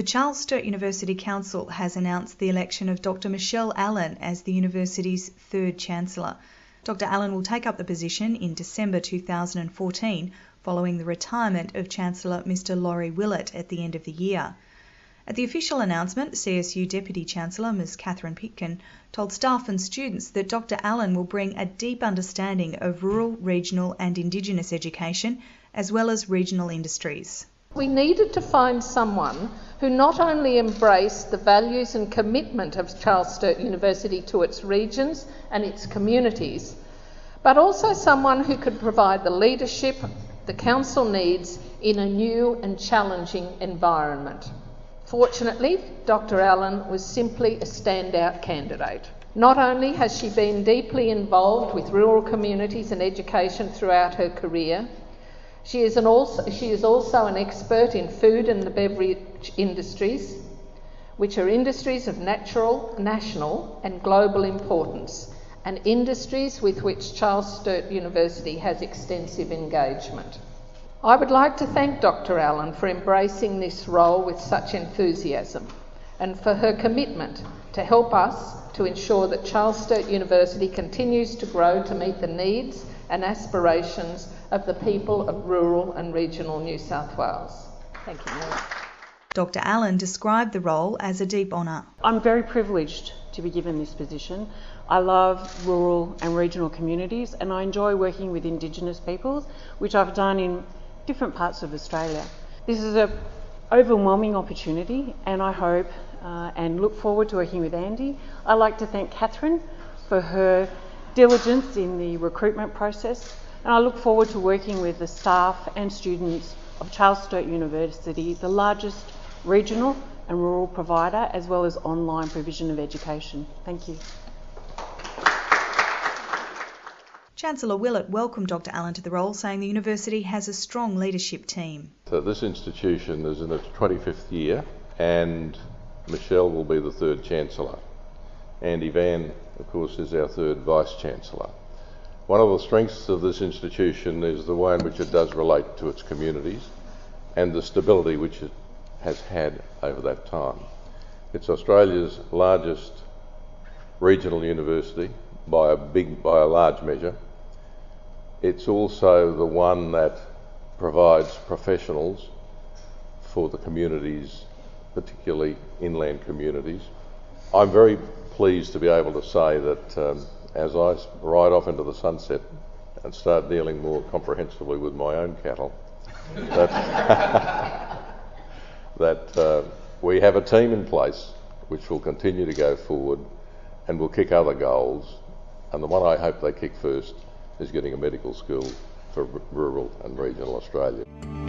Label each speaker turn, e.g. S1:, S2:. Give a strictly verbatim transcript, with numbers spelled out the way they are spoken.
S1: The Charles Sturt University Council has announced the election of Doctor Michelle Allen as the university's third Chancellor. Doctor Allen will take up the position in December two thousand fourteen, following the retirement of Chancellor Mister Laurie Willett at the end of the year. At the official announcement, C S U Deputy Chancellor Miz Catherine Pitkin told staff and students that Doctor Allen will bring a deep understanding of rural, regional and Indigenous education, as well as regional industries.
S2: We needed to find someone who not only embraced the values and commitment of Charles Sturt University to its regions and its communities, but also someone who could provide the leadership the Council needs in a new and challenging environment. Fortunately, Doctor Allen was simply a standout candidate. Not only has she been deeply involved with rural communities and education throughout her career, She is, an also, she is also an expert in food and the beverage industries, which are industries of natural, national and global importance, and industries with which Charles Sturt University has extensive engagement. I would like to thank Doctor Allen for embracing this role with such enthusiasm and for her commitment to help us to ensure that Charles Sturt University continues to grow to meet the needs and aspirations of the people of rural and regional New South Wales. Thank you, Mayor.
S1: Doctor Allen described the role as a deep honour.
S3: I'm very privileged to be given this position. I love rural and regional communities and I enjoy working with Indigenous peoples, which I've done in different parts of Australia. This is an overwhelming opportunity and I hope uh, and look forward to working with Andy. I'd like to thank Catherine for her diligence in the recruitment process, and I look forward to working with the staff and students of Charles Sturt University, the largest regional and rural provider, as well as online provision of education. Thank you.
S1: Chancellor Willett welcomed Doctor Allen to the role, saying the university has a strong leadership team.
S4: So this institution is in its twenty-fifth year and Michelle will be the third Chancellor. Andy Van, of course, is our third Vice-Chancellor. One of the strengths of this institution is the way in which it does relate to its communities and the stability which it has had over that time. It's Australia's largest regional university by a big, by a large measure. It's also the one that provides professionals for the communities, particularly inland communities. I'm very pleased to be able to say that um, as I ride off into the sunset and start dealing more comprehensively with my own cattle, that, that uh, we have a team in place which will continue to go forward and will kick other goals, and the one I hope they kick first is getting a medical school for r- rural and regional Australia.